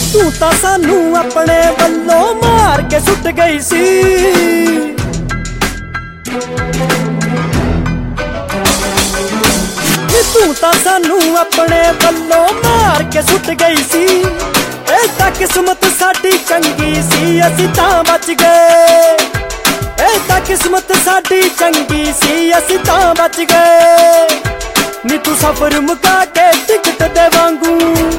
ਤੂੰ ਤਾਂ ਸਾਨੂੰ ਆਪਣੇ ਵੱਲੋਂ ਮਾਰ ਕੇ ਸੁੱਟ ਗਈ ਸੀ। ਤੂੰ ਤਾਂ ਸਾਨੂੰ ਆਪਣੇ ਵੱਲੋਂ ਮਾਰ ਕੇ ਸੁੱਟ ਗਈ ਸੀ। ਇਹ ਤਾਂ ਕਿਸਮਤ ਸਾਡੀ ਚੰਗੀ ਸੀ, ਅਸੀਂ ਤਾਂ ਬਚ ਗਏ। ਇਹ ਤਾਂ ਕਿਸਮਤ ਸਾਡੀ ਚੰਗੀ ਸੀ, ਅਸੀਂ ਤਾਂ ਬਚ ਗਏ। ਨੀ ਤੂੰ ਸਫ਼ਰ ਮੁਕਾ ਕੇ ਟਿਕਟ ਦੇ ਵਾਂਗੂ,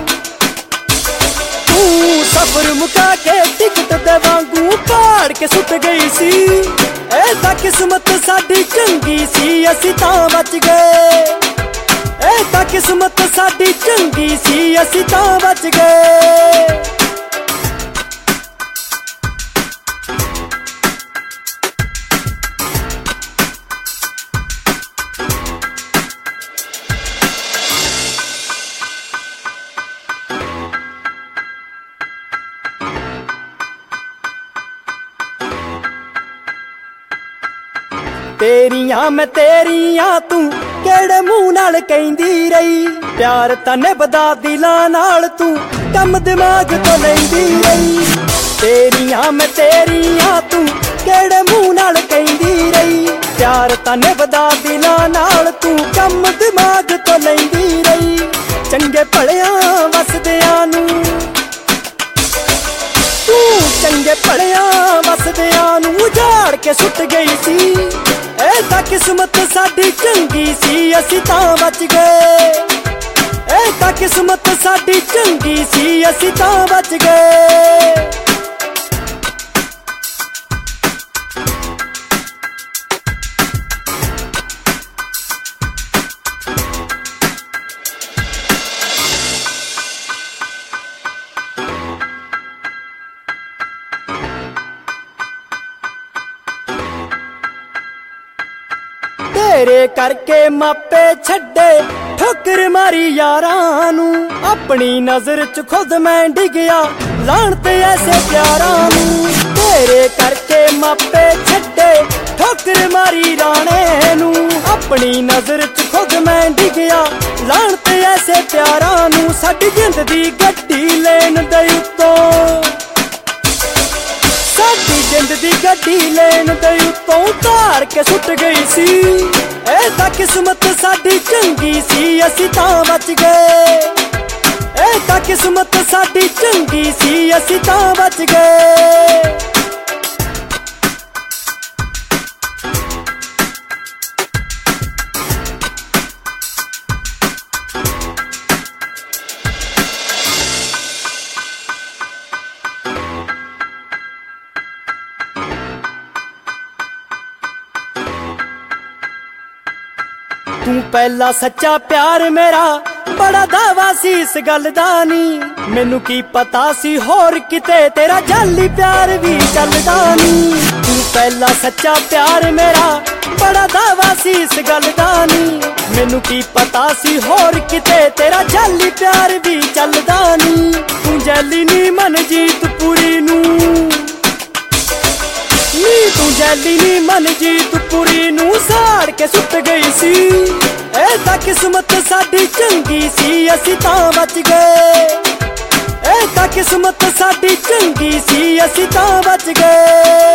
ਤੂੰ ਸਫ਼ਰ ਮੁਕਾ ਕੇ ਟਿਕਟ ਦੇ ਵਾਂਗੂ ਪਾੜ ਕੇ ਸੁੱਟ ਗਈ ਸੀ। ਇਹ ਤਾਂ ਕਿਸਮਤ ਸਾਡੀ ਚੰਗੀ ਸੀ, ਅਸੀਂ ਤਾਂ ਬਚ ਗਏ। ਇਹ ਤਾਂ ਕਿਸਮਤ ਸਾਡੀ ਚੰਗੀ ਸੀ, ਅਸੀਂ ਤਾਂ ਬਚ ਗਏ। ਤੇਰੀਆਂ ਮੈਂ ਤੇਰੀਆਂ ਤੂੰ ਕਿਹੜੇ ਮੂੰਹ ਨਾਲ ਕਹਿੰਦੀ ਰਹੀ। ਪਿਆਰ ਤਾਂ ਨਿਭਦਾ ਦਿਲਾਂ ਨਾਲ, ਤੂੰ ਕੰਮ ਦਿਮਾਗ ਤੋਂ ਲੈਂਦੀ ਰਹੀ। ਤੇਰੀਆਂ ਮੈਂ ਤੇਰੀਆਂ ਤੂੰ ਕਿਹੜੇ ਮੂੰਹ ਨਾਲ ਕਹਿੰਦੀ ਰਹੀ। ਪਿਆਰ ਤਾਂ ਨਿਭਦਾ ਦਿਲਾਂ ਨਾਲ, ਤੂੰ ਕੰਮ ਦਿਮਾਗ ਤੋਂ ਲੈਂਦੀ ਰਹੀ। ਚੰਗੇ ਭਲਿਆਂ ਵਸਦਿਆਂ ਨੂੰ ਤੂੰ ਚੰਗੇ ਭਲਿਆਂ ਵਸਦਿਆਂ ਨੂੰ ਉਜਾੜ ਕੇ ਸੁੱਟ ਗਈ ਸੀ। ਇਹ ਤਾਂ ਕਿਸਮਤ ਸਾਡੀ ਚੰਗੀ ਸੀ, ਅਸੀਂ ਤਾਂ ਬਚ ਗਏ। ਇਹ ਤਾਂ ਕਿਸਮਤ ਸਾਡੀ ਚੰਗੀ ਸੀ, ਅਸੀਂ ਤਾਂ ਬਚ ਗਏ। ਤੇਰੇ ਕਰਕੇ ਮਾਪੇ ਛੱਡੇ, ਠੋਕਰ ਮਾਰੀ ਯਾਰਾਂ ਨੂੰ। ਆਪਣੀ ਨਜ਼ਰ ਚ ਖੁਦ ਮੈਂ ਡਿੱਗਿਆ, ਲਾਹਨਤ ਐਸੇ ਪਿਆਰਾਂ ਨੂੰ। ਤੇਰੇ ਕਰਕੇ ਮਾਪੇ ਛੱਡੇ, ਠੋਕਰ ਮਾਰੀ ਰਾਣੇ ਨੂੰ। ਆਪਣੀ ਨਜ਼ਰ ਚ ਖੁਦ ਮੈਂ ਡਿੱਗਿਆ, ਲਾਹਨਤ ਐਸੇ ਪਿਆਰਾਂ ਨੂੰ। ਸਾਡੀ ਜਿੰਦ ਦੀ ਗੱਡੀ ਲੈਣ ਦੇ ਉੱਤੋਂ, ਸਾਡੀ ਜਿੰਦ ਦੀ ਗੱਡੀ ਲੈਣ ਦੇ ਉੱਤੋਂ ਉਤਾਰ ਕੇ ਸੁੱਟ ਗਈ ਸੀ। ਇਹ ਤਾਂ ਕਿਸਮਤ ਸਾਡੀ ਚੰਗੀ ਸੀ, ਅਸੀਂ ਤਾਂ ਬਚ ਗਏ। ਇਹ ਤਾਂ ਕਿਸਮਤ ਸਾਡੀ ਚੰਗੀ ਸੀ, ਅਸੀਂ ਤਾਂ ਬਚ ਗਏ। ਤੂੰ ਪਹਿਲਾ ਸੱਚਾ ਪਿਆਰ ਮੇਰਾ, ਬੜਾ ਦਾਵਾ ਸੀ ਇਸ ਗੱਲ ਦਾ ਨੀ। ਮੈਨੂੰ ਕੀ ਪਤਾ ਸੀ ਹੋਰ ਕਿਤੇ ਤੇਰਾ ਜਾਲੀ ਪਿਆਰ ਵੀ ਚੱਲਦਾ ਨੀ। ਤੂੰ ਪਹਿਲਾ ਸੱਚਾ ਪਿਆਰ ਮੇਰਾ, ਬੜਾ ਦਾਵਾ ਸੀ ਇਸ ਗੱਲ ਦਾ ਨੀ। ਮੈਨੂੰ ਕੀ ਪਤਾ ਸੀ ਹੋਰ ਕਿਤੇ ਤੇਰਾ ਜਾਲੀ ਪਿਆਰ ਵੀ ਚੱਲਦਾ ਨੀ। ਤੂੰ ਜੈਲੀ ਨੀ ਮਨਜੀਤ ਪੁਰੀ ਨੂੰ, ਨੀ ਤੂੰ ਜੈਲੀ ਨੀ ਮਨਜੀਤ ਪੁਰੀ ਨੂੰ ਸਾੜ ਕੇ ਸੁੱਟ ਗਈ ਸੀ। ਇਹ ਤਾਂ ਕਿਸਮਤ ਸਾਡੀ ਚੰਗੀ ਸੀ, ਅਸੀਂ ਤਾਂ ਬਚ ਗਏ। ਇਹ ਤਾਂ ਕਿਸਮਤ ਸਾਡੀ ਚੰਗੀ ਸੀ, ਅਸੀਂ ਤਾਂ ਬਚ ਗਏ।